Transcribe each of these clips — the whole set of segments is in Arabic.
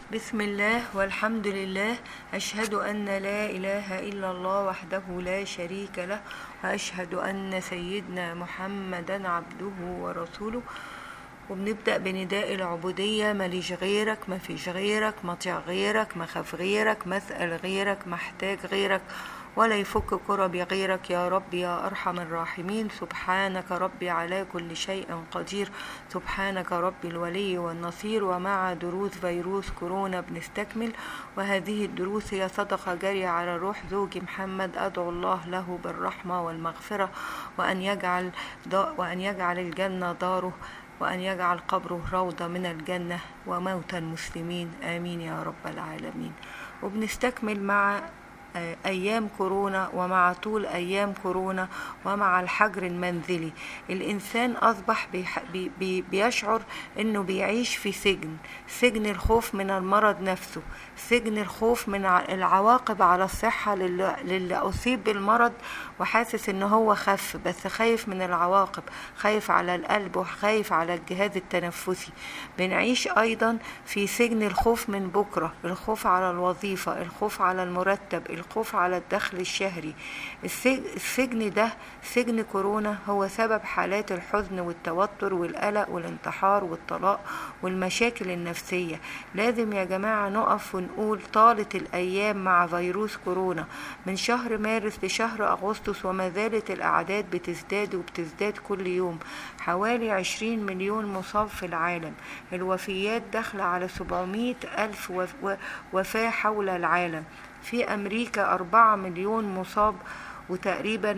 بسم الله والحمد لله، أشهد أن لا إله إلا الله وحده لا شريك له، وأشهد أن سيدنا محمدا عبده ورسوله. وبنبدأ بنداء العبودية: ماليش غيرك، ما فيش غيرك، مطيع غيرك، مخاف غيرك، مسأل غيرك، محتاج غيرك، ولا يفك كربي غيرك يا رب يا أرحم الراحمين. سبحانك ربي على كل شيء قدير، سبحانك ربي الولي والنصير. ومع دروس فيروس كورونا بنستكمل، وهذه الدروس هي صدقة جارية على روح زوجي محمد. أدعو الله له بالرحمة والمغفرة، وأن يجعل الجنة داره، وأن يجعل قبره روضة من الجنة، وموتى المسلمين آمين يا رب العالمين. وبنستكمل مع أيام كورونا، ومع طول أيام كورونا، ومع الحجر المنزلي. الإنسان أصبح بيشعر أنه بيعيش في سجن الخوف من المرض نفسه، سجن الخوف من العواقب على الصحة للي أصيب بالمرض، وحاسس أنه هو خف، بس خايف من العواقب، خايف على القلب، وخايف على الجهاز التنفسي. بنعيش أيضا في سجن الخوف من بكرة، الخوف على الوظيفة، الخوف على المرتب، الخوف على الدخل الشهري. السجن ده، سجن كورونا، هو سبب حالات الحزن والتوتر والقلق والانتحار والطلاق والمشاكل النفسية. لازم يا جماعة نقف ونقول: طالت الأيام مع فيروس كورونا من شهر مارس لشهر أغسطس، وما زالت الأعداد بتزداد وبتزداد كل يوم. حوالي 20 مليون مصاب في العالم، الوفيات داخلة على 700 ألف وفاة حول العالم. في أمريكا 4 مليون مصاب، وتقريبا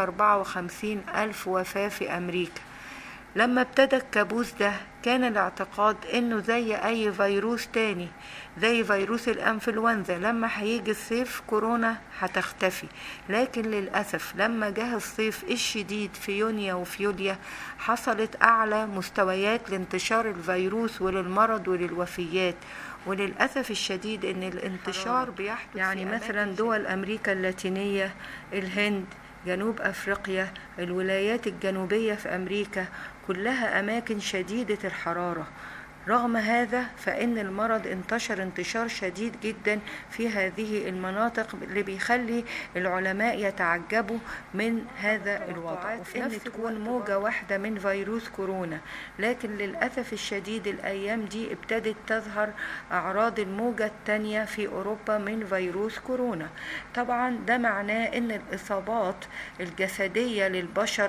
154 ألف وفاة في أمريكا. لما ابتدى الكابوس ده كان الاعتقاد انه زي اي فيروس تاني، زي فيروس الانفلونزا، لما هيجي الصيف كورونا هتختفي. لكن للأسف لما جه الصيف الشديد في يونيو وفي يوليو، حصلت اعلى مستويات لانتشار الفيروس وللمرض وللوفيات. وللأسف الشديد ان الانتشار بيحدث يعني مثلا دول امريكا اللاتينية، الهند، جنوب أفريقيا، الولايات الجنوبية في أمريكا، كلها أماكن شديدة الحرارة. رغم هذا فإن المرض انتشر انتشار شديد جدا في هذه المناطق، اللي بيخلي العلماء يتعجبوا من هذا الوضع، وفي إن تكون موجة واحدة من فيروس كورونا. لكن للأسف الشديد الأيام دي ابتدت تظهر أعراض الموجة الثانية في أوروبا من فيروس كورونا. طبعا ده معناه إن الإصابات الجسدية للبشر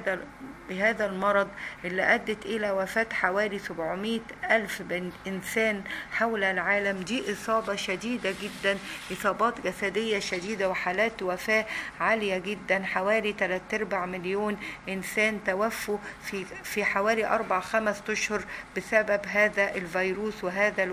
بهذا المرض، اللي أدت إلى وفاة حوالي 700 ألف إنسان حول العالم، دي إصابة شديدة جدا، إصابات جسدية شديدة، وحالات وفاة عالية جدا. حوالي 3/4 مليون إنسان توفوا في حوالي 4-5 أشهر بسبب هذا الفيروس وهذا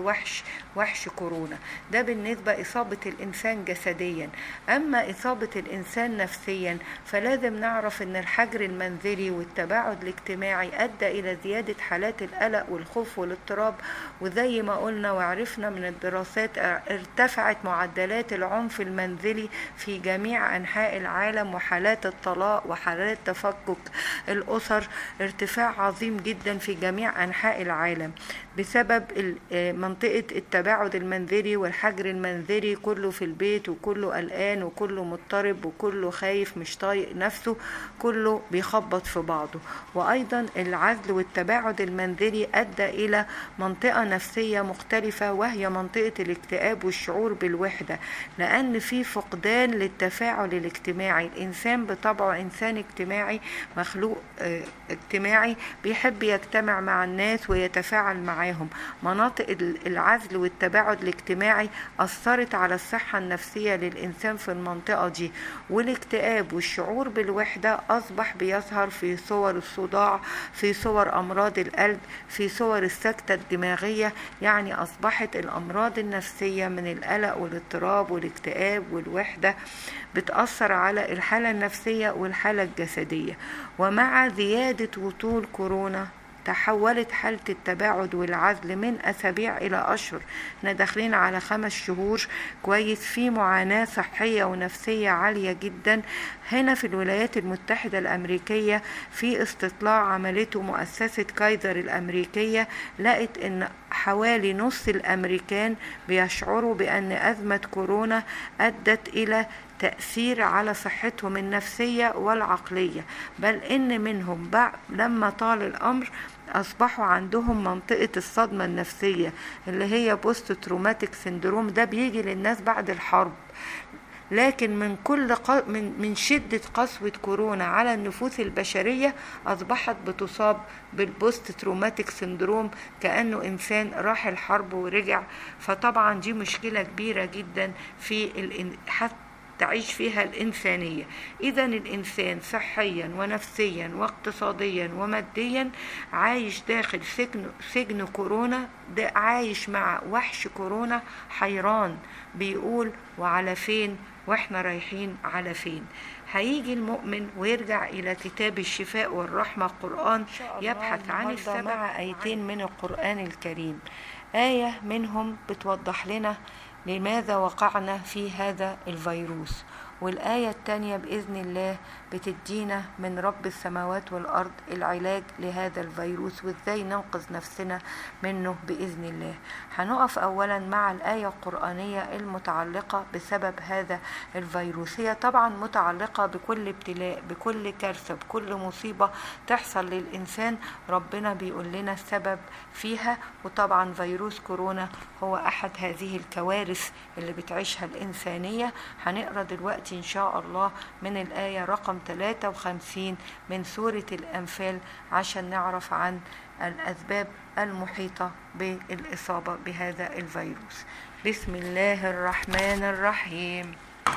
وحش كورونا. ده بالنسبة إصابة الإنسان جسديا. أما إصابة الإنسان نفسيا، فلازم نعرف أن الحجر المنزلي والتباعد الاجتماعي أدى إلى زيادة حالات القلق والخوف والاضطراب. وزي ما قلنا وعرفنا من الدراسات، ارتفعت معدلات العنف المنزلي في جميع أنحاء العالم، وحالات الطلاق وحالات تفكك الأسر ارتفاع عظيم جدا في جميع أنحاء العالم بسبب منطقة التباعد المنزلي والحجر المنزلي. كله في البيت، وكله قلقان، وكله مضطرب، وكله خايف، مش طايق نفسه، كله بيخبط في بعضه. وأيضا العزل والتباعد المنزلي أدى إلى منطقة نفسية مختلفة، وهي منطقة الاكتئاب والشعور بالوحدة، لأن في فقدان للتفاعل الاجتماعي. الإنسان بطبعه إنسان اجتماعي، مخلوق اجتماعي، بيحب يجتمع مع الناس ويتفاعل معاهم. مناطق العزل والتباعد الاجتماعي أثرت على الصحة النفسية للإنسان في المنطقة دي، والاكتئاب والشعور بالوحدة أصبح بيظهر في صور الصداع، في صور أمراض القلب، في صور السكتة الدماغية. يعني أصبحت الأمراض النفسية من القلق والاضطراب والاكتئاب والوحدة بتأثر على الحالة النفسية والحالة الجسدية. ومع زيادة وطول كورونا تحولت حالة التباعد والعزل من أسابيع إلى أشهر. احنا داخلين على 5 شهور كويس في معاناة صحية ونفسية عالية جدا. هنا في الولايات المتحدة الأمريكية، في استطلاع عملته مؤسسة كايزر الأمريكية، لقت إن حوالي نص الأمريكان بيشعروا بأن أزمة كورونا أدت إلى تأثير على صحتهم النفسية والعقلية، بل إن منهم لما طال الأمر أصبحوا عندهم منطقة الصدمة النفسية اللي هي بوست تروماتيك سيندروم. ده بيجي للناس بعد الحرب، لكن من شدة قسوة كورونا على النفوس البشرية أصبحت بتصاب بالبوست تروماتيك سيندروم كأنه إنسان راح الحرب ورجع. فطبعا دي مشكلة كبيرة جدا حتى تعيش فيها الإنسانية. إذا الإنسان صحيا ونفسيا واقتصاديا وماديا عايش داخل سجن كورونا، ده عايش مع وحش كورونا حيران بيقول وعلى فين واحنا رايحين على فين. هيجي المؤمن ويرجع إلى كتاب الشفاء والرحمة القرآن يبحث عن السبب مع آيتين من القرآن الكريم. آية منهم بتوضح لنا لماذا وقعنا في هذا الفيروس، والآية التانية بإذن الله بتدينا من رب السماوات والأرض العلاج لهذا الفيروس وإزاي ننقذ نفسنا منه بإذن الله. هنقف أولا مع الآية القرآنية المتعلقة بسبب هذا الفيروس. هي طبعا متعلقة بكل ابتلاء، بكل كارثة، بكل مصيبة تحصل للإنسان ربنا بيقول لنا السبب فيها. وطبعا فيروس كورونا هو أحد هذه الكوارث اللي بتعيشها الإنسانية. هنقرأ دلوقتي إن شاء الله من الآية رقم 53 من سورة الأنفال عشان نعرف عن الأسباب المحيطة بالإصابة بهذا الفيروس. بسم الله الرحمن الرحيم.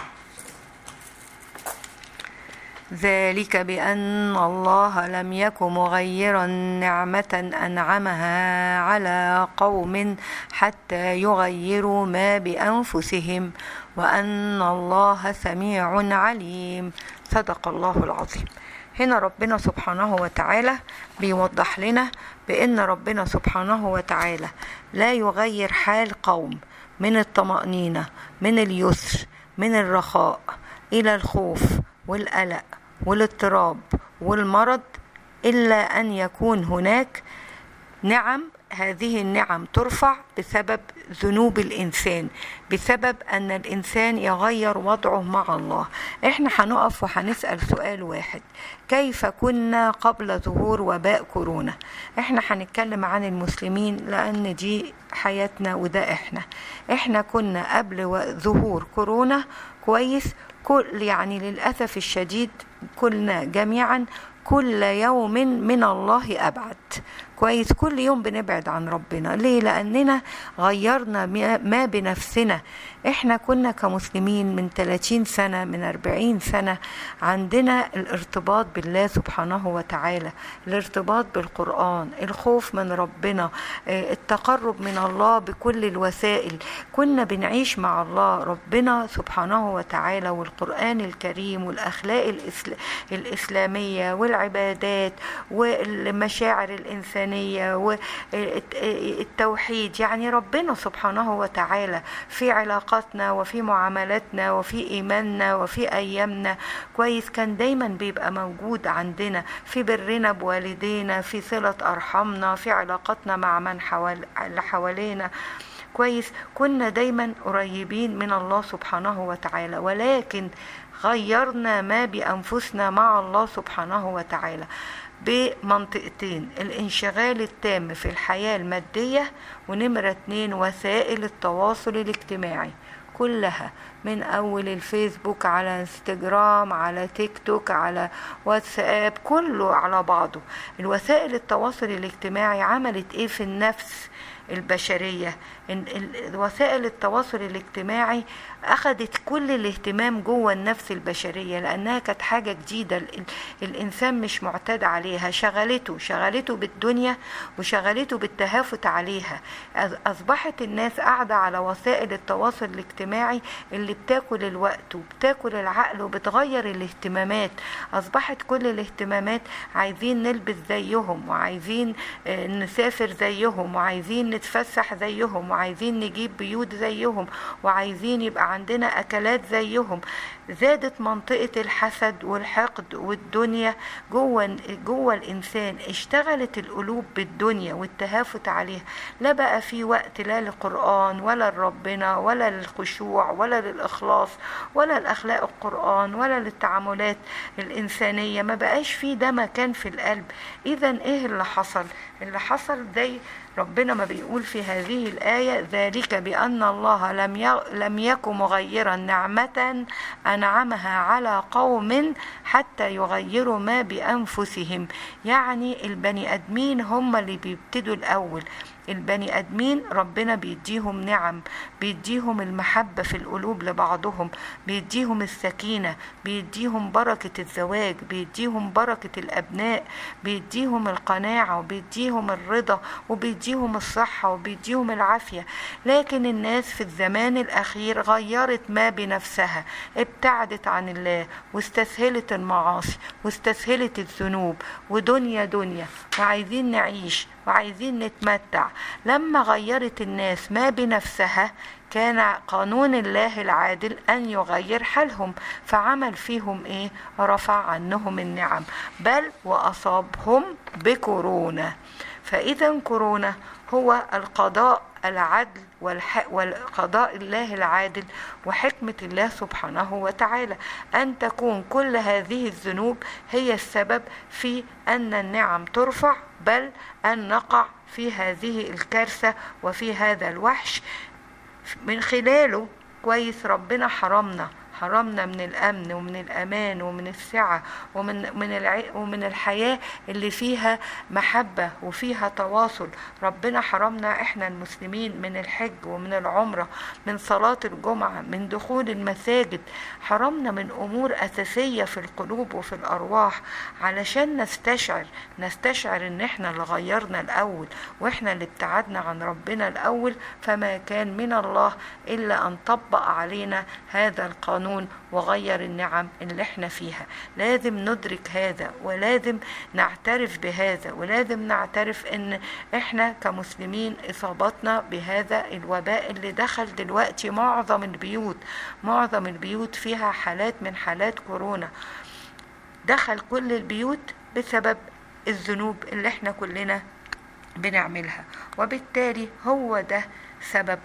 ذلك بأن الله لم يكن مغيرا نعمة أنعمها على قوم حتى يغيروا ما بأنفسهم وأن الله سميع عليم. صدق الله العظيم. هنا ربنا سبحانه وتعالى بيوضح لنا بأن ربنا سبحانه وتعالى لا يغير حال قوم من الطمأنينة، من اليسر، من الرخاء إلى الخوف والقلق والاضطراب والمرض إلا أن يكون هناك نعم. هذه النعم ترفع بسبب ذنوب الإنسان، بسبب أن الإنسان يغير وضعه مع الله. إحنا هنقف وهنسأل سؤال واحد: كيف كنا قبل ظهور وباء كورونا؟ إحنا هنتكلم عن المسلمين لأن دي حياتنا وده إحنا كنا قبل ظهور كورونا كويس. يعني للأسف الشديد كلنا جميعا كل يوم من الله أبعد كويس. كل يوم بنبعد عن ربنا. ليه؟ لأننا غيرنا ما بنفسنا. احنا كنا كمسلمين من 30 سنة من 40 سنة عندنا الارتباط بالله سبحانه وتعالى، الارتباط بالقرآن، الخوف من ربنا، التقرب من الله بكل الوسائل. كنا بنعيش مع الله ربنا سبحانه وتعالى والقرآن الكريم والأخلاق الإسلامية والعبادات والمشاعر الإنسانية والتوحيد. يعني ربنا سبحانه وتعالى في علاقاتنا وفي معاملاتنا وفي إيماننا وفي أيامنا كويس كان دايما بيبقى موجود عندنا، في برنا بوالدينا، في صلة أرحامنا، في علاقاتنا مع من حوالينا كويس. كنا دايما قريبين من الله سبحانه وتعالى، ولكن غيرنا ما بأنفسنا مع الله سبحانه وتعالى بمنطقتين: الانشغال التام في الحياة المادية، ونمرة 2 وسائل التواصل الاجتماعي كلها، من أول الفيسبوك على انستجرام على تيك توك على واتساب، كله على بعضه. الوسائل التواصل الاجتماعي عملت ايه في النفس البشرية؟ وسائل التواصل الاجتماعي أخذت كل الاهتمام جوه النفس البشرية لأنها كانت حاجة جديدة الإنسان مش معتاد عليها. شغلته بالدنيا وشغلته بالتهافت عليها. أصبحت الناس قاعدة على وسائل التواصل الاجتماعي الاجتماعي اللي بتاكل الوقت وبتاكل العقل وبتغير الاهتمامات. أصبحت كل الاهتمامات عايزين نلبس زيهم، وعايزين نسافر زيهم، وعايزين نتفسح زيهم، وعايزين نجيب بيوت زيهم، وعايزين يبقى عندنا أكلات زيهم. زادت منطقة الحسد والحقد والدنيا جوه الإنسان. اشتغلت القلوب بالدنيا والتهافت عليها. لا بقى في وقت لا للقرآن ولا لربنا ولا للخشوع ولا للإخلاص ولا الأخلاق القرآن ولا للتعاملات الإنسانية. ما بقاش في ده مكان في القلب. إذا إيه اللي حصل؟ اللي حصل زي ربنا ما بيقول في هذه الآية: ذلك بأن الله لم يكن مغيرا نعمة أنعمها على قوم حتى يغيروا ما بأنفسهم. يعني البني آدمين هم اللي بيبتدوا الأول. البني آدمين ربنا بيديهم نعم، بيديهم المحبة في القلوب لبعضهم، بيديهم السكينة، بيديهم بركة الزواج، بيديهم بركة الأبناء، بيديهم القناعة، وبيديهم الرضا، وبيديهم الصحة، وبيديهم العافية. لكن الناس في الزمان الأخير غيرت ما بنفسها، ابتعدت عن الله، واستسهلت المعاصي، واستسهلت الذنوب، ودنيا دنيا، وعايزين نعيش وعايزين نتمتع. لما غيرت الناس ما بنفسها كان قانون الله العادل أن يغير حالهم. فعمل فيهم إيه؟ رفع عنهم النعم، بل وأصابهم بكورونا. فإذا كورونا هو القضاء العدل والقضاء الله العادل وحكمة الله سبحانه وتعالى، أن تكون كل هذه الذنوب هي السبب في أن النعم ترفع، بل أن نقع في هذه الكارثة وفي هذا الوحش من خلاله. كويس، ربنا حرمنا من الأمن ومن الأمان ومن السعة ومن الحياة اللي فيها محبة وفيها تواصل. ربنا حرمنا إحنا المسلمين من الحج ومن العمرة، من صلاة الجمعة، من دخول المساجد. حرمنا من أمور أساسية في القلوب وفي الأرواح، علشان نستشعر إن إحنا اللي غيرنا الأول، وإحنا اللي ابتعدنا عن ربنا الأول. فما كان من الله إلا أن طبق علينا هذا القانون وغير النعم اللي احنا فيها. لازم ندرك هذا، ولازم نعترف بهذا، ولازم نعترف ان احنا كمسلمين اصابتنا بهذا الوباء اللي دخل دلوقتي معظم البيوت فيها حالات من حالات كورونا. دخل كل البيوت بسبب الذنوب اللي احنا كلنا بنعملها، وبالتالي هو ده سبب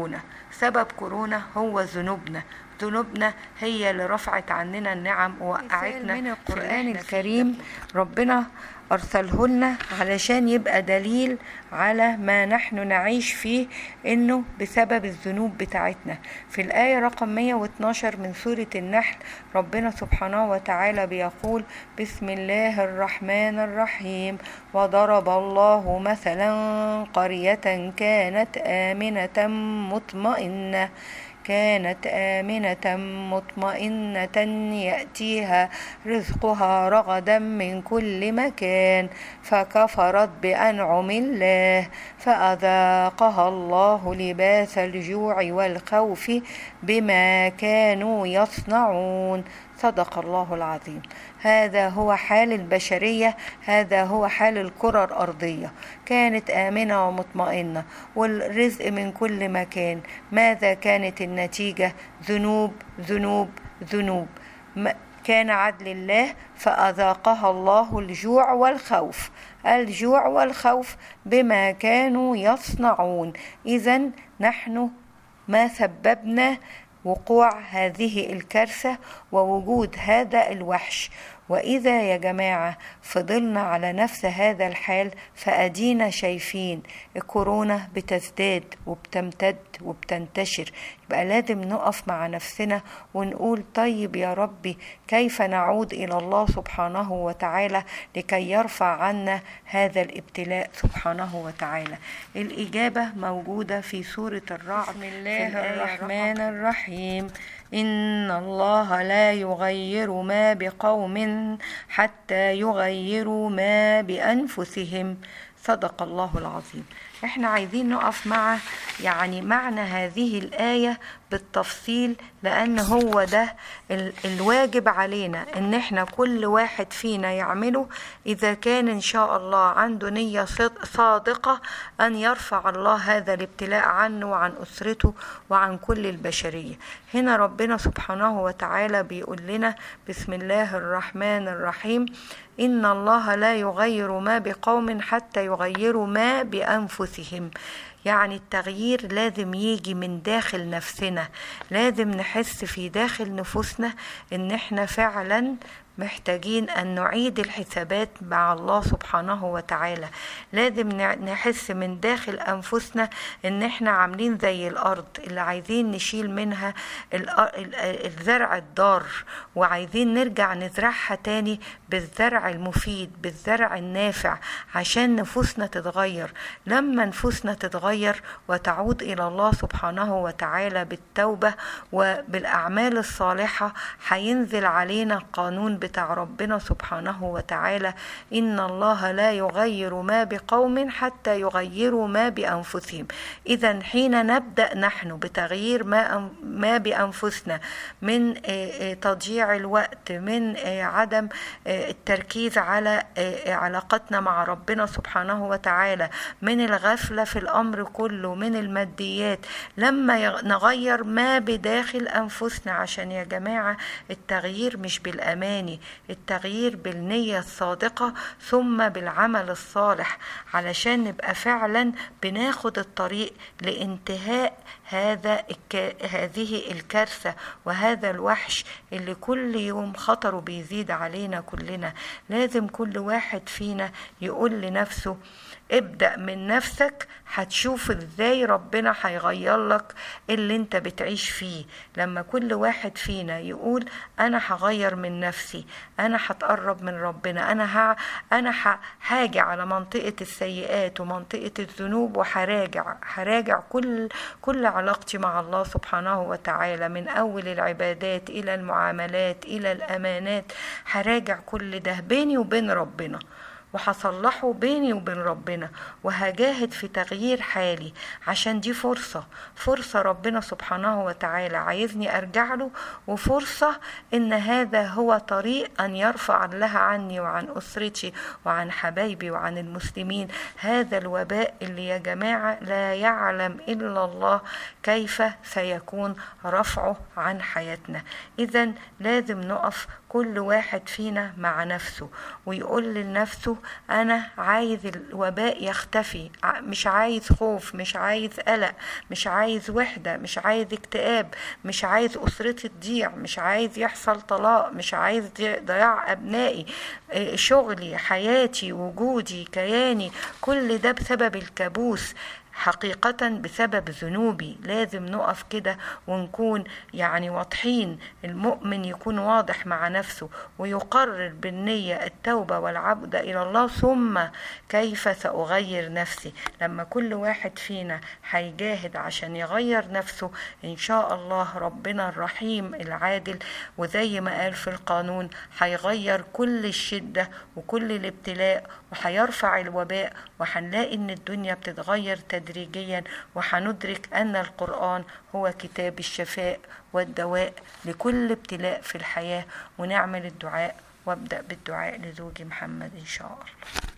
كورونا هو ذنوبنا هي اللي رفعت عننا النعم ووقعتنا. من القرآن الكريم ربنا أرسله لنا علشان يبقى دليل على ما نحن نعيش فيه، إنه بسبب الذنوب بتاعتنا. في الآية رقم 112 من سورة النحل ربنا سبحانه وتعالى بيقول: بسم الله الرحمن الرحيم. وضرب الله مثلا قرية كانت آمنة مطمئنة يأتيها رزقها رغدا من كل مكان فكفرت بأنعم الله فأذاقها الله لباس الجوع والخوف بما كانوا يصنعون. صدق الله العظيم. هذا هو حال البشرية، هذا هو حال الكرة الأرضية. كانت آمنة ومطمئنة والرزق من كل مكان. ماذا كانت النتيجة؟ ذنوب. كان عدل الله فأذاقها الله الجوع والخوف بما كانوا يصنعون. إذن نحن ما سببنا وقوع هذه الكارثة ووجود هذا الوحش. وإذا يا جماعة فضلنا على نفس هذا الحال فأدينا شايفين الكورونا بتزداد وبتمتد وبتنتشر. يبقى لازم نقف مع نفسنا ونقول: طيب يا ربي، كيف نعود إلى الله سبحانه وتعالى لكي يرفع عنا هذا الابتلاء سبحانه وتعالى؟ الإجابة موجودة في سورة الرعد. بسم الله الرحمن الرحيم. إن الله لا يغير ما بقوم حتى يغيروا ما بأنفسهم. صدق الله العظيم. احنا عايزين نقف مع يعني معنى هذه الآية بالتفصيل، لأن هو ده الواجب علينا ان احنا كل واحد فينا يعمله إذا كان إن شاء الله عنده نية صادقة أن يرفع الله هذا الابتلاء عنه وعن أسرته وعن كل البشرية. هنا ربنا سبحانه وتعالى بيقول لنا: بسم الله الرحمن الرحيم، إن الله لا يغير ما بقوم حتى يغيروا ما بأنفسهم. يعني التغيير لازم يجي من داخل نفسنا، لازم نحس في داخل نفوسنا ان احنا فعلا محتاجين أن نعيد الحسابات مع الله سبحانه وتعالى. لازم نحس من داخل أنفسنا إن إحنا عاملين زي الأرض اللي عايزين نشيل منها الزرع الضار، وعايزين نرجع نزرعها تاني بالزرع المفيد، بالزرع النافع، عشان نفوسنا تتغير. لما نفوسنا تتغير وتعود إلى الله سبحانه وتعالى بالتوبة وبالأعمال الصالحة، هينزل علينا قانون بتاع ربنا سبحانه وتعالى: إن الله لا يغير ما بقوم حتى يغيروا ما بأنفسهم. إذن حين نبدأ نحن بتغيير ما بأنفسنا، من تضييع الوقت، من عدم التركيز على علاقتنا مع ربنا سبحانه وتعالى، من الغفلة في الأمر كله، من الماديات، لما نغير ما بداخل أنفسنا. عشان يا جماعة التغيير مش بالأماني، التغيير بالنية الصادقة ثم بالعمل الصالح، علشان نبقى فعلا بناخد الطريق لانتهاء هذه الكارثة وهذا الوحش اللي كل يوم خطره بيزيد علينا كلنا. لازم كل واحد فينا يقول لنفسه: ابدأ من نفسك، هتشوف ازاي ربنا هيغير لك اللي انت بتعيش فيه. لما كل واحد فينا يقول: انا هغير من نفسي، انا هتقرب من ربنا، انا هاجي على منطقة السيئات ومنطقة الذنوب، وهراجع كل علاقتي مع الله سبحانه وتعالى، من اول العبادات الى المعاملات الى الامانات. هراجع كل ده بيني وبين ربنا، وهصلحه بيني وبين ربنا، وهجاهد في تغيير حالي، عشان دي فرصة ربنا سبحانه وتعالى عايزني أرجع له، وفرصة إن هذا هو طريق أن يرفع الله عني وعن أسرتي وعن حبايبي وعن المسلمين هذا الوباء اللي يا جماعة لا يعلم إلا الله كيف سيكون رفعه عن حياتنا. إذن لازم نقف كل واحد فينا مع نفسه ويقول لنفسه: أنا عايز الوباء يختفي، مش عايز خوف، مش عايز قلق، مش عايز وحدة، مش عايز اكتئاب، مش عايز أسرتي تضيع، مش عايز يحصل طلاق، مش عايز ضياع أبنائي، شغلي، حياتي، وجودي، كياني، كل ده بسبب الكابوس، حقيقة بسبب ذنوبي. لازم نقف كده ونكون يعني واضحين. المؤمن يكون واضح مع نفسه ويقرر بالنية التوبة والعودة إلى الله، ثم كيف سأغير نفسي. لما كل واحد فينا هيجاهد عشان يغير نفسه، إن شاء الله ربنا الرحيم العادل، وزي ما قال في القانون، هيغير كل الشدة وكل الابتلاء، وهيرفع الوباء، وهنلاقي إن الدنيا بتتغير تدريجيا، وحندرك أن القرآن هو كتاب الشفاء والدواء لكل ابتلاء في الحياة. ونعمل الدعاء، وابدأ بالدعاء لزوجي محمد إن شاء الله.